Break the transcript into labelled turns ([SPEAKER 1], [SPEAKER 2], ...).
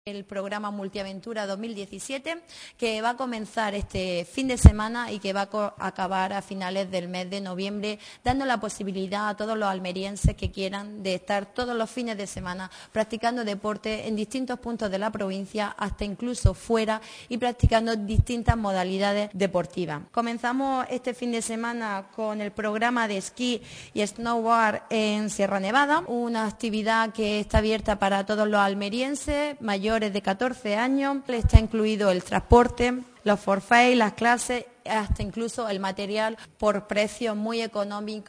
[SPEAKER 1] El programa Multiaventura 2017, que va a comenzar este fin de semana y que va a acabar a finales del mes de noviembre, dando la posibilidad a todos los almerienses que quieran de estar todos los fines de semana practicando deporte en distintos puntos de la provincia, hasta incluso fuera, y practicando distintas modalidades deportivas. Comenzamos este fin de semana con el programa de esquí y snowboard en Sierra Nevada, una actividad que está abierta para todos los almerienses mayores de 14 años. Está incluido el transporte, los forfaits, las clases, hasta incluso el material por precios muy económicos.